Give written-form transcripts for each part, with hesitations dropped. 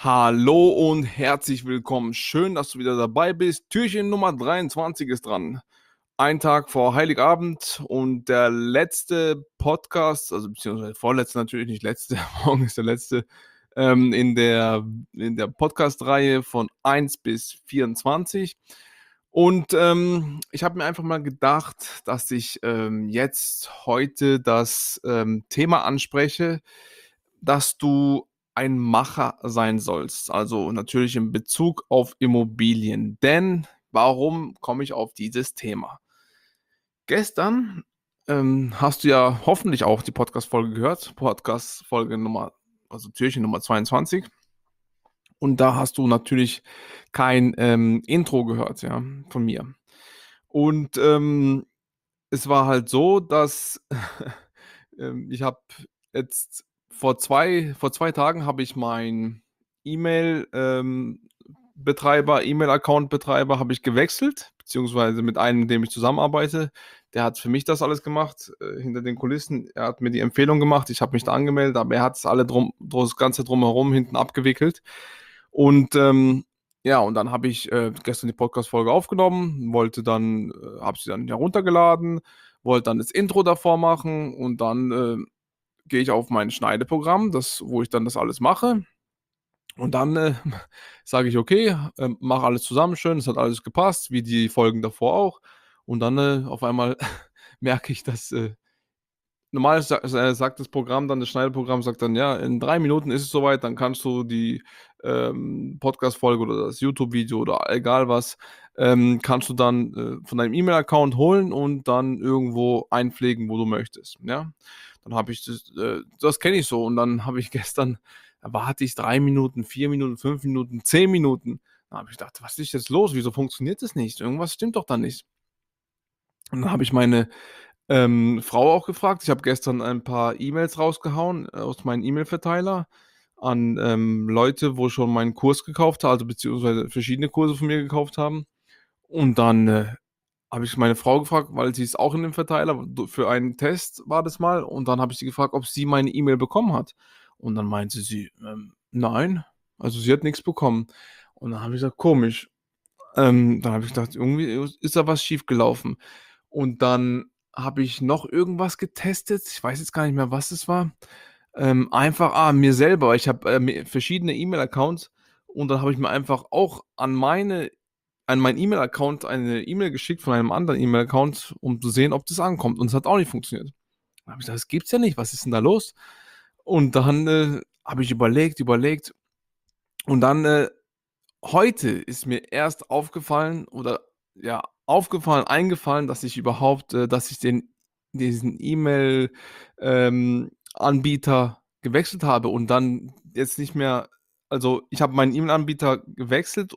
Hallo und herzlich willkommen. Schön, dass du wieder dabei bist. Türchen Nummer 23 ist dran. Ein Tag vor Heiligabend und der letzte Podcast, also beziehungsweise vorletzte natürlich, nicht letzte, morgen ist der letzte, in der Podcast-Reihe von 1 bis 24. Und ich habe mir einfach mal gedacht, dass ich jetzt heute das Thema anspreche, dass du ein Macher sein sollst, also natürlich in Bezug auf Immobilien. Denn warum komme ich auf dieses Thema? Gestern hast du ja hoffentlich auch die Podcast-Folge gehört, Podcast-Folge Nummer, also Türchen Nummer 22. Und da hast du natürlich kein Intro gehört, ja, von mir. Und es war halt so, dass ich habe jetzt vor zwei Tagen habe ich meinen E-Mail Betreiber E-Mail-Account-Betreiber habe ich gewechselt, beziehungsweise mit einem, mit dem ich zusammenarbeite. Der hat für mich das alles gemacht, hinter den Kulissen. Er hat mir die Empfehlung gemacht, ich habe mich da angemeldet, aber er hat's das Ganze drumherum hinten abgewickelt. Und, ja, und dann habe ich, gestern die Podcast-Folge aufgenommen, habe sie dann heruntergeladen, wollte dann das Intro davor machen und dann, gehe ich auf mein Schneideprogramm, wo ich dann das alles mache. Und dann, sage ich: „Okay, mache alles zusammen schön.“ Es hat alles gepasst, wie die Folgen davor auch. Und dann, auf einmal merke ich, dass, normal sagt das Programm dann, das Schneideprogramm sagt dann: „Ja, in 3 Minuten ist es soweit, dann kannst du die, Podcast-Folge oder das YouTube-Video oder egal was, kannst du dann, von deinem E-Mail-Account holen und dann irgendwo einpflegen, wo du möchtest“, ja? Dann habe ich das kenne ich so und dann habe ich gestern da warte ich 3 Minuten, 4 Minuten, 5 Minuten, 10 Minuten. Da habe ich gedacht: „Was ist jetzt los? Wieso funktioniert das nicht? Irgendwas stimmt doch da nicht.“ Und dann habe ich meine Frau auch gefragt. Ich habe gestern ein paar E-Mails rausgehauen aus meinem E-Mail-Verteiler an, Leute, wo schon meinen Kurs gekauft ha also beziehungsweise verschiedene Kurse von mir gekauft haben. Und dann, habe ich meine Frau gefragt, weil sie ist auch in dem Verteiler, für einen Test war das mal. Und dann habe ich sie gefragt, ob sie meine E-Mail bekommen hat. Und dann meinte sie, „Nein, also sie hat nichts bekommen.“ Und dann habe ich gesagt: „Komisch.“ Dann habe ich gedacht, irgendwie ist da was schiefgelaufen. Und dann habe ich noch irgendwas getestet. Ich weiß jetzt gar nicht mehr, was es war. Einfach, mir selber. Ich habe, verschiedene E-Mail-Accounts und dann habe ich mir einfach auch an meinen E-Mail-Account eine E-Mail geschickt von einem anderen E-Mail-Account, um zu sehen, ob das ankommt. Und es hat auch nicht funktioniert. Da habe ich gesagt: „Das gibt's ja nicht. Was ist denn da los?“ Und dann, habe ich überlegt und dann, heute ist mir erst aufgefallen oder ja, eingefallen, dass ich diesen E-Mail, Anbieter gewechselt habe und dann jetzt nicht mehr, also, ich habe meinen E-Mail-Anbieter gewechselt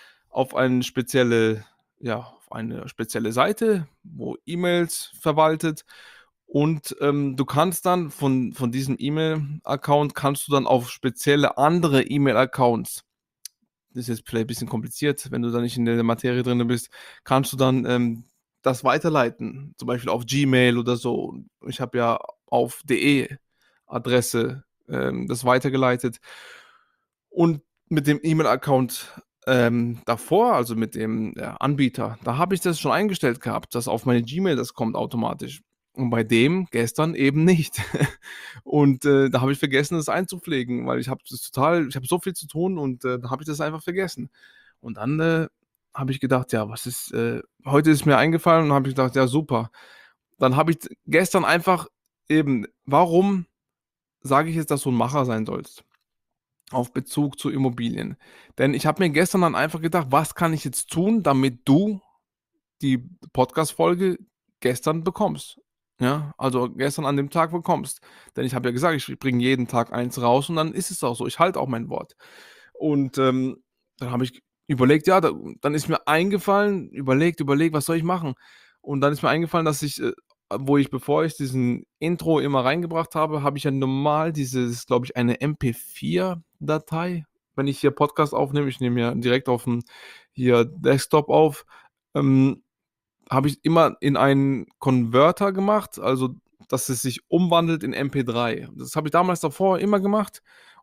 auf eine spezielle Seite, wo E-Mails verwaltet und, du kannst dann von diesem E-Mail-Account kannst du dann auf spezielle andere E-Mail-Accounts, das ist jetzt vielleicht ein bisschen kompliziert, wenn du da nicht in der Materie drinne bist, kannst du dann, das weiterleiten, zum Beispiel auf Gmail oder so. Ich habe ja auf .de Adresse, das weitergeleitet. Und mit dem E-Mail-Account, davor, also mit dem, Anbieter, da habe ich das schon eingestellt gehabt, dass auf meine Gmail das kommt automatisch. Und bei dem gestern eben nicht. Und, da habe ich vergessen, das einzupflegen, weil ich habe so viel zu tun und, da habe ich das einfach vergessen. Und dann, habe ich gedacht: „Ja, heute ist mir eingefallen“ und habe ich gedacht: „Ja, super.“ Dann habe ich gestern einfach eben, warum sage ich jetzt, dass du 'n Macher sein sollst auf Bezug zu Immobilien? Denn ich habe mir gestern dann einfach gedacht: „Was kann ich jetzt tun, damit du die Podcast-Folge gestern bekommst?“ Ja, also gestern an dem Tag bekommst. Denn ich habe ja gesagt, ich bringe jeden Tag eins raus und dann ist es auch so. Ich halte auch mein Wort. Und, dann habe ich überlegt, ja, dann ist mir eingefallen, überlegt, was soll ich machen? Und dann ist mir eingefallen, dass bevor ich diesen Intro immer reingebracht habe, habe ich ja normal glaube ich, eine MP4-Datei, wenn ich hier Podcast aufnehme. Ich nehme ja direkt aufm hier Desktop auf, ähm, habe ich immer in einen Konverter gemacht, also, dass es sich umwandelt in MP3. Das habe ich damals davor immer gemacht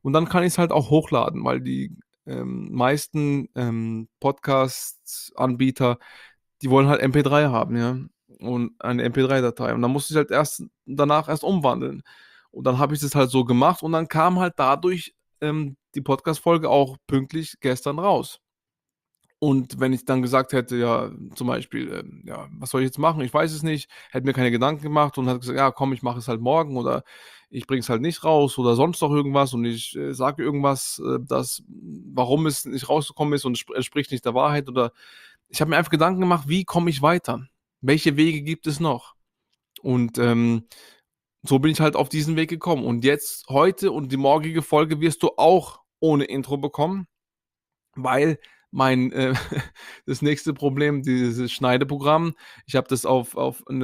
und dann kann ich's halt auch hochladen, weil die, meisten, Podcast-Anbieter, die wollen halt MP3 haben, ja, und eine MP3-Datei. Und dann musste ich halt erst umwandeln. Und dann habe ich das halt so gemacht und dann kam halt dadurch, die Podcast-Folge auch pünktlich gestern raus. Und wenn ich dann gesagt hätte, ja, zum Beispiel, ja: „Was soll ich jetzt machen? Ich weiß es nicht“, hätte mir keine Gedanken gemacht und hat gesagt: „Ja, komm, ich mache es halt morgen oder ich bringe es halt nicht raus oder sonst noch irgendwas und ich, sage irgendwas, warum es nicht rausgekommen ist und es entspricht nicht der Wahrheit“, oder ich habe mir einfach Gedanken gemacht: „Wie komme ich weiter? Welche Wege gibt es noch?“ Und, so bin ich halt auf diesen Weg gekommen. Und jetzt heute und die morgige Folge wirst du auch ohne Intro bekommen, weil mein, das nächste Problem, dieses Schneideprogramm, ich habe das auf 'ne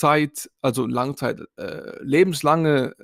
lebenslange,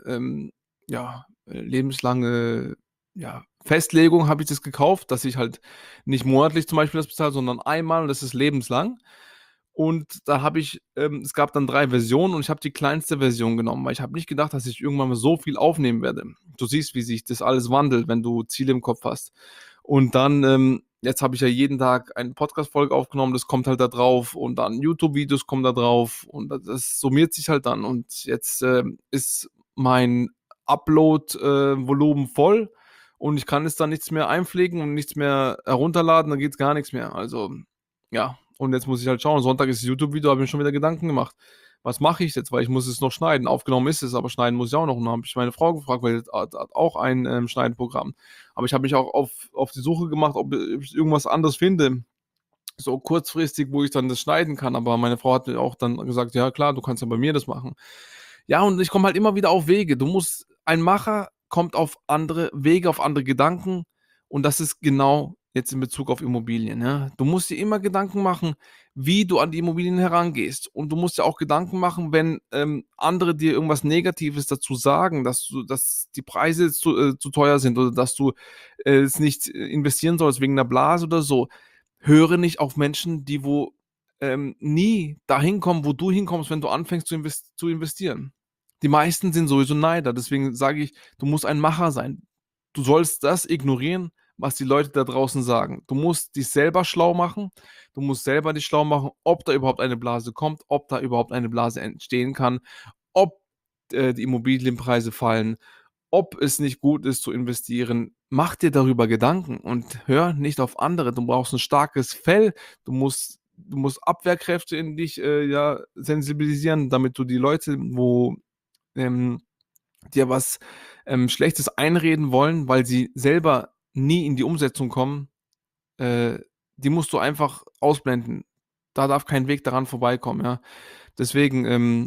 lebenslange, ja, Festlegung habe ich das gekauft, dass ich halt nicht monatlich zum Beispiel das bezahle, sondern einmal und das ist lebenslang. Und da habe ich es gab dann 3 Versionen und ich habe die kleinste Version genommen, weil ich habe nicht gedacht, dass ich irgendwann mal so viel aufnehmen werde. Du siehst, wie sich das alles wandelt, wenn du Ziele im Kopf hast. Und dann, jetzt habe ich ja jeden Tag eine Podcast-Folge aufgenommen, das kommt halt da drauf und dann YouTube-Videos kommen da drauf und das summiert sich halt dann. Und jetzt, ist mein Upload, Volumen voll und ich kann jetzt da nichts mehr einpflegen und nichts mehr herunterladen, da geht gar nix mehr. Also, ja, und jetzt muss ich halt schauen. Sonntag ist das YouTube-Video, habe ich mir schon wieder Gedanken gemacht. Was mache ich jetzt? Weil ich muss es noch schneiden. Aufgenommen ist es, aber schneiden muss ich auch noch. Und dann habe ich meine Frau gefragt, weil die hat auch ein, Schneidprogramm. Aber ich habe mich auch auf die Suche gemacht, ob ich irgendwas anderes finde, so kurzfristig, wo ich dann das schneiden kann. Aber meine Frau hat mir auch dann gesagt: „Ja klar, du kannst ja bei mir das machen.“ Ja, und ich komme halt immer wieder auf Wege. Ein Macher kommt auf andere Wege, auf andere Gedanken und das ist genau jetzt in Bezug auf Immobilien, ja. Du musst dir immer Gedanken machen, wie du an die Immobilien herangehst und du musst dir auch Gedanken machen, wenn, andere dir irgendwas Negatives dazu sagen, dass die Preise zu teuer sind oder dass du, es nicht investieren sollst wegen 'ner Blase oder so. Höre nicht auf Menschen, die nie dahin kommen, wo du hinkommst, wenn du anfängst zu investieren. Die meisten sind sowieso Neider, deswegen sage ich, du musst ein Macher sein. Du sollst das ignorieren, was die Leute da draußen sagen. Du musst dich selber schlau machen. Du musst selber dich schlau machen, ob da überhaupt eine Blase kommt, ob da überhaupt eine Blase entstehen kann, ob, die Immobilienpreise fallen, ob es nicht gut ist zu investieren. Mach dir darüber Gedanken und hör nicht auf andere. Du brauchst 'n starkes Fell. Du musst Abwehrkräfte in dich, ja, sensibilisieren, damit du die Leute, ähm, dir was, Schlechtes einreden wollen, weil sie selber nie in die Umsetzung kommen, äh, die musst du einfach ausblenden. Da darf kein Weg daran vorbeikommen, ja. Deswegen,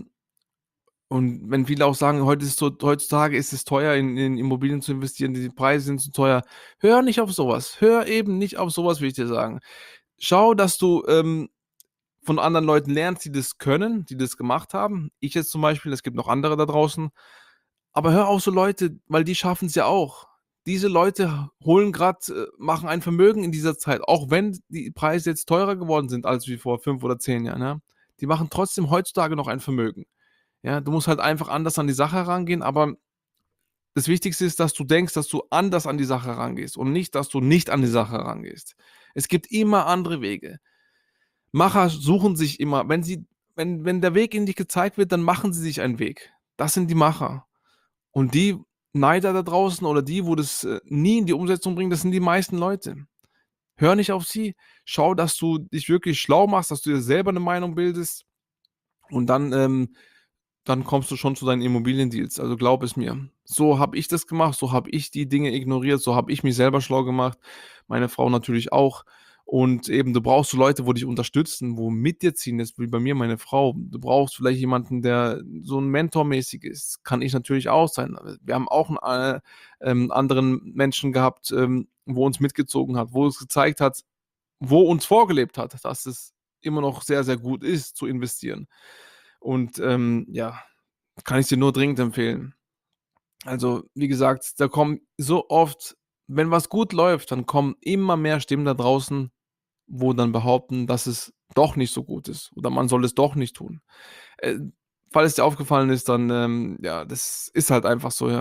und wenn viele auch sagen, heutzutage ist es teuer, in Immobilien zu investieren, die Preise sind zu teuer. Hör nicht auf so was. Hör eben nicht auf so was, will ich dir sagen. Schau, dass du, von anderen Leuten lernst, die das können, die das gemacht haben. Ich jetzt zum Beispiel, es gibt noch andere da draußen. Aber hör auf so Leute, weil die schaffen's ja auch. Diese Leute holen grad machen ein Vermögen in dieser Zeit, auch wenn die Preise jetzt teurer geworden sind als wie vor 5 oder 10 Jahren, ja. Die machen trotzdem heutzutage noch ein Vermögen. Ja, du musst halt einfach anders an die Sache rangehen, aber das Wichtigste ist, dass du denkst, dass du anders an die Sache rangehst und nicht, dass du nicht an die Sache rangehst. Es gibt immer andere Wege. Macher suchen sich immer wenn der Weg ihnen nicht gezeigt wird, dann machen sie sich einen Weg. Das sind die Macher. Und die Neider da draußen oder die, wo das, nie in die Umsetzung bringen, das sind die meisten Leute. Hör nicht auf sie. Schau, dass du dich wirklich schlau machst, dass du dir selber 'ne Meinung bildest und dann kommst du schon zu deinen Immobiliendeals. Also, glaub es mir. So habe ich das gemacht, so habe ich die Dinge ignoriert, so habe ich mich selber schlau gemacht, meine Frau natürlich auch. Und eben, du brauchst so Leute, wo dich unterstützen, wo mit dir ziehen, jetzt wie bei mir meine Frau. Du brauchst vielleicht jemanden, der so 'n mentormäßig ist. Kann ich natürlich auch sein. Wir haben auch 'n, anderen Menschen gehabt, wo uns mitgezogen hat, wo es gezeigt hat, wo uns vorgelebt hat, dass es immer noch sehr, sehr gut ist, zu investieren. Und, ja, kann ich dir nur dringend empfehlen. Also, wie gesagt, da kommen so oft wenn was gut läuft, dann kommen immer mehr Stimmen da draußen, wo dann behaupten, dass es doch nicht so gut ist oder man soll es doch nicht tun. Äh, falls dir aufgefallen ist, dann, ja, das ist halt einfach so, ja.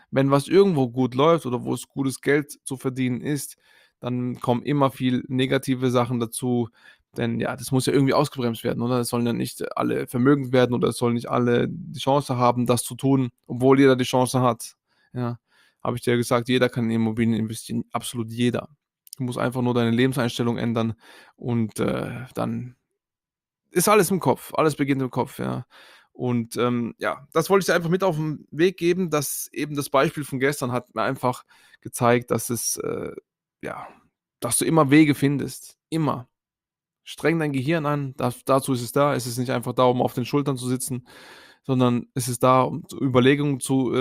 Wenn was irgendwo gut läuft oder wo es gutes Geld zu verdienen ist, dann kommen immer viel negative Sachen dazu, denn ja, das muss ja irgendwie ausgebremst werden, oder? Es sollen ja nicht alle vermögend werden oder es sollen nicht alle die Chance haben, das zu tun, obwohl jeder die Chance hat. Ja, habe ich dir ja gesagt, jeder kann in Immobilien investieren, absolut jeder. Du musst einfach nur deine Lebenseinstellung ändern und, dann ist alles im Kopf. Alles beginnt im Kopf, ja. Und, ja, das wollte ich dir einfach mit auf 'n Weg geben, dass eben das Beispiel von gestern hat mir einfach gezeigt, dass es, ja, dass du immer Wege findest, immer. Streng dein Gehirn an, dazu ist es da. Es ist nicht einfach da, um auf den Schultern zu sitzen, sondern es ist da, um Überlegungen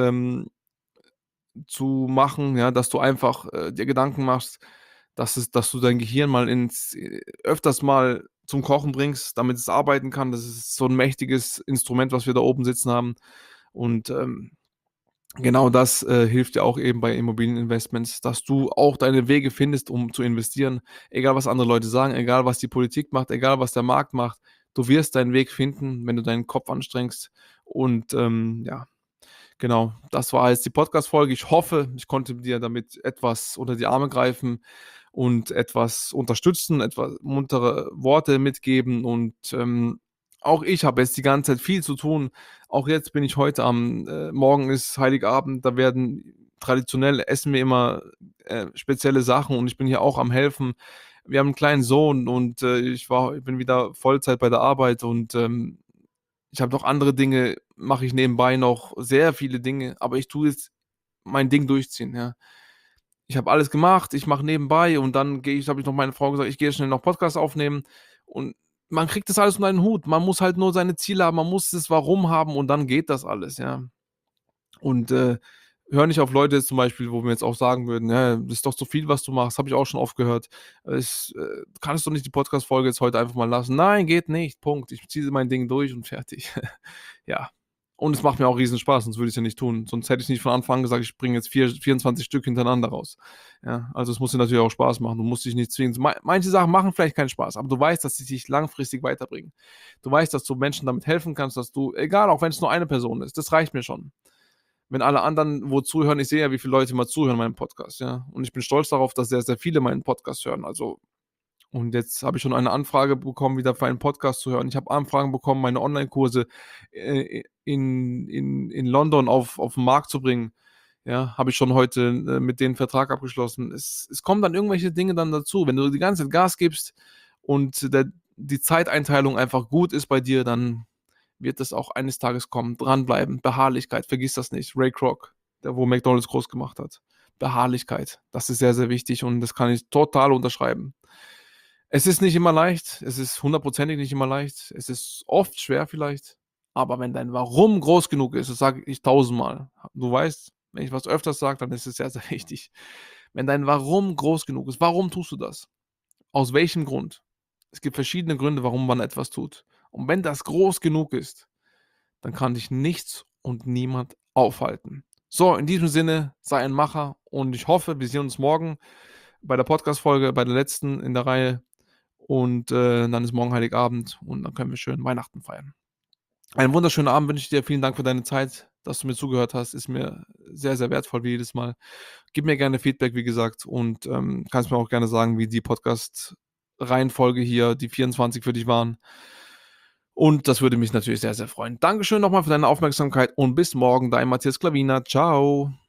zu machen, ja, dass du einfach, dir Gedanken machst, dass du dein Gehirn mal öfters mal zum Kochen bringst, damit es arbeiten kann. Das ist so 'n mächtiges Instrument, was wir da oben sitzen haben. Und, genau das, hilft dir auch eben bei Immobilieninvestments, dass du auch deine Wege findest, um zu investieren. Egal, was andere Leute sagen, egal, was die Politik macht, egal, was der Markt macht. Du wirst deinen Weg finden, wenn du deinen Kopf anstrengst. Und, ja, genau, das war jetzt die Podcast-Folge. Ich hoffe, ich konnte dir damit etwas unter die Arme greifen und etwas unterstützen, etwas muntere Worte mitgeben und, auch ich habe jetzt die ganze Zeit viel zu tun. Auch jetzt bin ich heute morgen ist Heiligabend, da werden traditionell essen wir immer, spezielle Sachen und ich bin hier auch am Helfen. Wir haben 'n kleinen Sohn und, ich bin wieder Vollzeit bei der Arbeit und, ich habe noch andere Dinge mache ich nebenbei noch, sehr viele Dinge, aber ich tue jetzt mein Ding durchziehen, ja. Ich habe alles gemacht, ich mache nebenbei und dann gehe ich habe ich noch meine Frau gesagt: „Ich gehe schnell noch Podcast aufnehmen." Und man kriegt das alles unter einen Hut. Man muss halt nur seine Ziele haben, man muss das Warum haben und dann geht das alles, ja. Und, hör nicht auf Leute zum Beispiel, wo mir jetzt auch sagen würden: „Ja, das ist doch zu viel, was du machst." Habe ich auch schon oft gehört. „Kannst du nicht die Podcast-Folge jetzt heute einfach mal lassen?" Nein, geht nicht, Punkt. Ich ziehe mein Ding durch und fertig. Ja. Und es macht mir auch Riesenspaß, sonst würde ich's ja nicht tun. Sonst hätte ich nicht von Anfang an gesagt, ich bringe jetzt 24 Stück hintereinander raus. Ja, also es muss dir natürlich auch Spaß machen. Du musst dich nicht zwingen. Manche Sachen machen vielleicht keinen Spaß, aber du weißt, dass sie dich langfristig weiterbringen. Du weißt, dass du Menschen damit helfen kannst, dass du egal, auch wenn es nur eine Person ist, das reicht mir schon. Wenn alle anderen wo zuhören, ich sehe ja, wie viele Leute mal zuhören meinem Podcast, ja. Und ich bin stolz darauf, dass sehr, sehr viele meinen Podcast hören. Also und jetzt habe ich schon eine Anfrage bekommen, wieder für einen Podcast zu hören. Ich habe Anfragen bekommen, meine Onlinekurse, in London auf 'n Markt zu bringen. Ja, habe ich schon heute, mit denen 'n Vertrag abgeschlossen. Es kommen dann irgendwelche Dinge dann dazu. Wenn du die ganze Zeit Gas gibst und die Zeiteinteilung einfach gut ist bei dir, dann wird es auch eines Tages kommen. Dranbleiben, Beharrlichkeit, vergiss das nicht. Ray Kroc, der wo McDonald's groß gemacht hat. Beharrlichkeit, das ist sehr, sehr wichtig und das kann ich total unterschreiben. Es ist nicht immer leicht, es ist hundertprozentig nicht immer leicht. Es ist oft schwer vielleicht, aber wenn dein Warum groß genug ist, das sage ich tausendmal. Du weißt, wenn ich was öfters sage, dann ist es sehr, sehr wichtig. Wenn dein Warum groß genug ist, warum tust du das? Aus welchem Grund? Es gibt verschiedene Gründe, warum man etwas tut. Und wenn das groß genug ist, dann kann dich nichts und niemand aufhalten. So, in diesem Sinne, sei ein Macher und ich hoffe, wir sehen uns morgen bei der Podcast-Folge, bei der letzten in der Reihe. Und, dann ist morgen Heiligabend und dann können wir schön Weihnachten feiern. Einen wunderschönen Abend wünsche ich dir. Vielen Dank für deine Zeit, dass du mir zugehört hast. Ist mir sehr, sehr wertvoll wie jedes Mal. Gib mir gerne Feedback, wie gesagt, und, kannst mir auch gerne sagen, wie die Podcast-Reihenfolge hier, die 24 für dich waren. Und das würde mich natürlich sehr, sehr freuen. Dankeschön nochmal für deine Aufmerksamkeit und bis morgen, dein Matthias Klavina. Ciao.